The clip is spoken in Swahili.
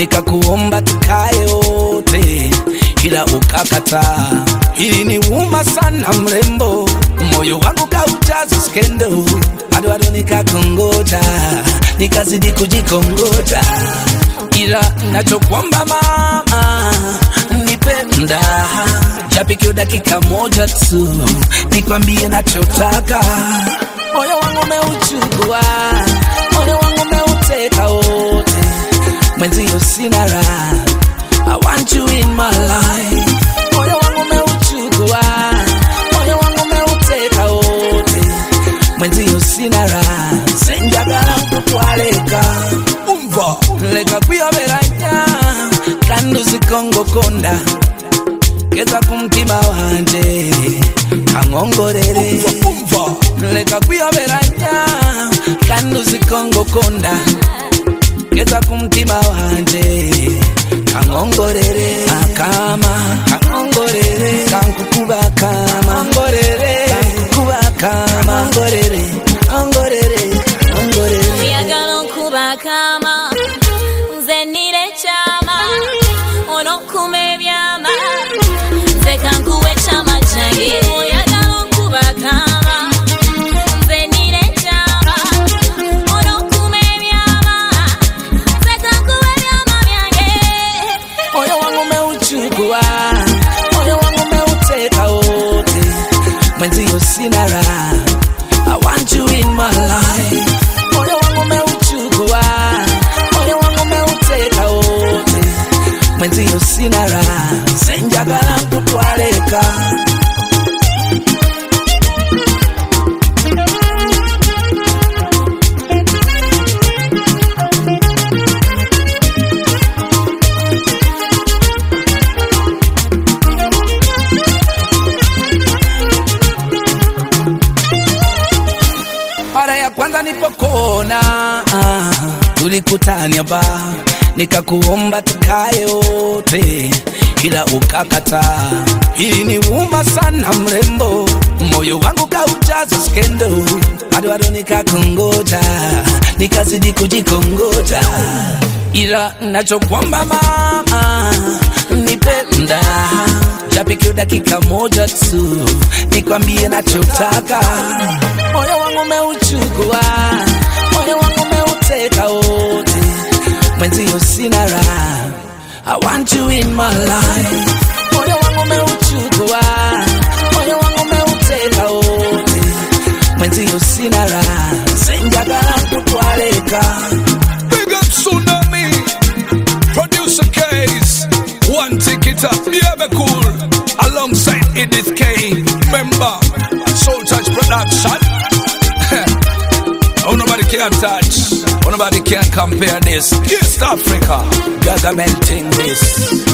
nikakuomba tukae wote, ila ukakataa. Iliniuma sana mrembo, moyo wangu kaujaza skendo, ado nikakongoja, nikazidi kujikongoja. Ila nachokuomba mama, nipenda japiki dakika moja tu, nikwambie nachotaka. Moyo wangu umeuchukua, moyo wangu umeuteka wote, mwenzio sina raha, I want you in my life. Moyo wangu umeuchukua, moyo wangu umeuteka wote, mwenzio sina raha, senjagala kutwaleka. Umva leka kuyoberanya kandi uzikongo konda, geza kumtima wanje kankongorere. Umva leka kuyoberanya kandi uzikongo konda, geza kumtima wanje kankongorere. Akama kankongorere, kankukuba kama ngorere, kankukuba kama ngorere, ngorere, ngorere. Yagala kuba kama nzenire chama, ono kumebyama zeka nkuwe chama change. Yagala kuba kama nzenire chama, ono kumebyama zeka nkuwe byama byange. Moyo wangu umeuchukua, moyo wangu umeuteka wote, mwenzio sina raha, I want you in my life. Moyo wangu umeuchukua, moyo wangu umeuteka wote, mwenzio sina raha, senjagala kutwaleka. Mara ya kwanza nipokona, tulikutania ba, nikakuomba tukae wote, ila ukakataa. Iliniuma sana mrembo, moyo wangu kaujaza skendo, ado nikakongoja, nikazidi kujikongoja. Ila nachokuomba mama, nipenda japiki dakika moja tu, nikwambie nachotaka. Moyo wangu umeuchukua, moyo wangu umeuteka wote, mwenzio sina raha, I want you in my life. Moyo wangu umeuchukua, moyo wangu umeuteka wote, mwenzio sina raha, senjagala kutwaleka. Big up Tsunami, producer Case, one ticket up, yeah, cool. Alongside Edith K, member, Soul Touch Production. Oh, nobody can touch, oh, nobody can compare this. East Africa, governmenting this.